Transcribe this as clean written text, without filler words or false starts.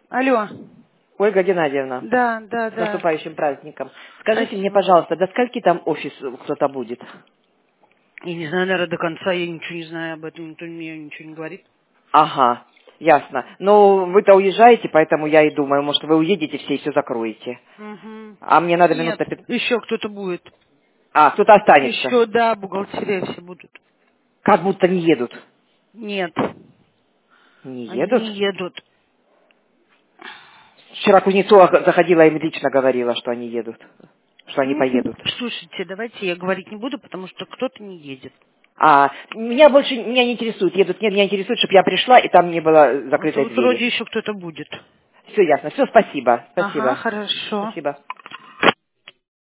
Алло. Ольга Геннадьевна, Да. с наступающим праздником. Скажите Спасибо. мне, пожалуйста, до скольки там офис кто-то будет? Я не знаю, наверное, до конца. Я ничего не знаю об этом. Никто мне ничего не говорит. Ага, ясно. Ну, вы-то уезжаете, поэтому я и думаю, может, вы уедете все и все закроете. Угу. А мне надо минут Нет, на 15. еще кто-то будет. А, кто-то останется. Еще, да, бухгалтерия все будут. Как будто не едут. Нет, Не они едут? не едут. Вчера Кузнецова заходила, им лично говорила, что они едут. Что они поедут. Слушайте, давайте я говорить не буду, потому что кто-то не едет. А, меня не интересует, едут, нет, меня интересует, чтобы я пришла, и там не было закрытой Вот вроде двери. еще кто-то будет. Все ясно. Все, спасибо. Ага, Спасибо. хорошо. Спасибо.